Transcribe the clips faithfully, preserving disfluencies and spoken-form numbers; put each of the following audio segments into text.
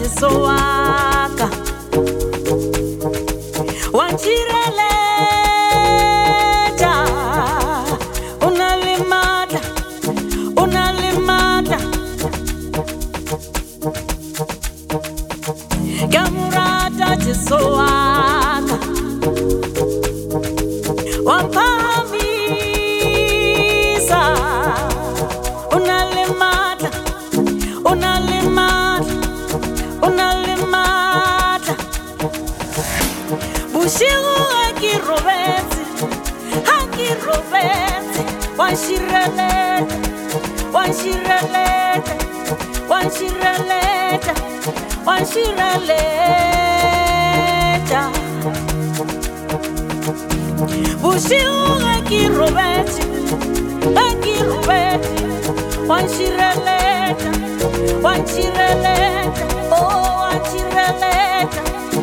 Chisowaka Wanchireleta Unalimata Unalimata Gamurata Chisowaka Wampamisa Unalimata Unalimata Unalimata Bushiru akirobeti Akirobeti Wanshireleta Wanshireleta Wanshireleta Wanshireleta Bushiru akirobeti Akirobeti Wanshireleta Wanchireleta, oh, wanchireleta,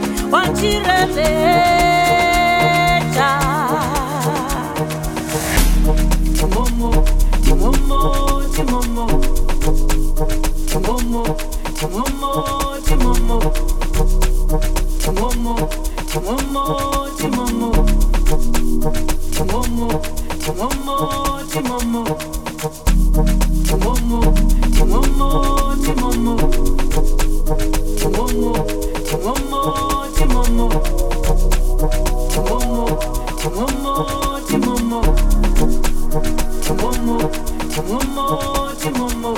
wanchireleta. Timomo, timomo, timomo, timomo, timomo, timomo, timomo, timomo, timomo, timomo, timomo, timomo. Timomo, timomo, timomo, timomo, timomo, timomo, timomo, timomo, timomo, timomo, timomo, timomo.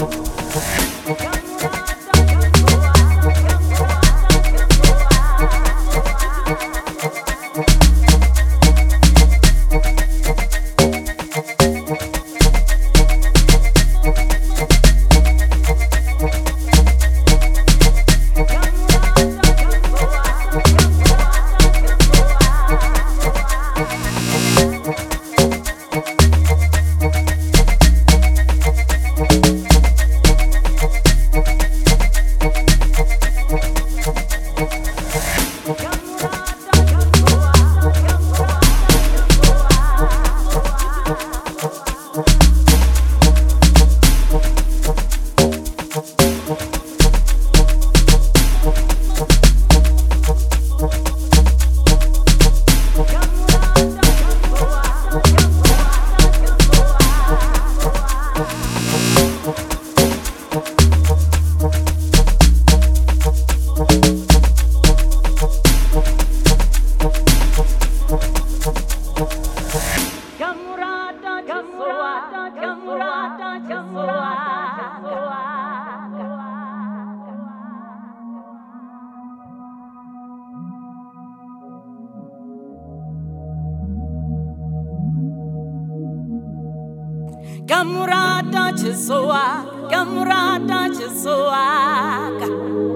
Gamurata Chisowaka, Gamurata Chisowaka,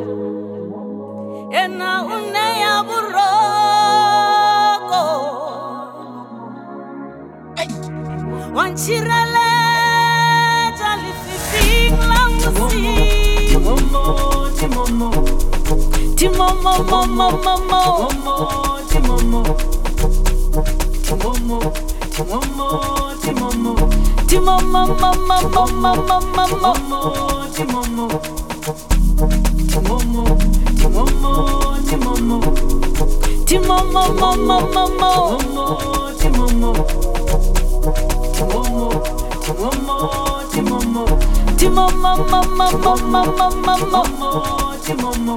Ena uneya buroko, Wanchireleta lififing la musi. Timomo, timomo, timomo, momo, momo, timomo, timomo, timomo, timomo. Timomo, momo, momo, momo, momo, timomo, timomo, timomo, timomo, timomo, momo, momo, timomo, timomo, timomo, timomo, timomo, momo, momo, momo, timomo.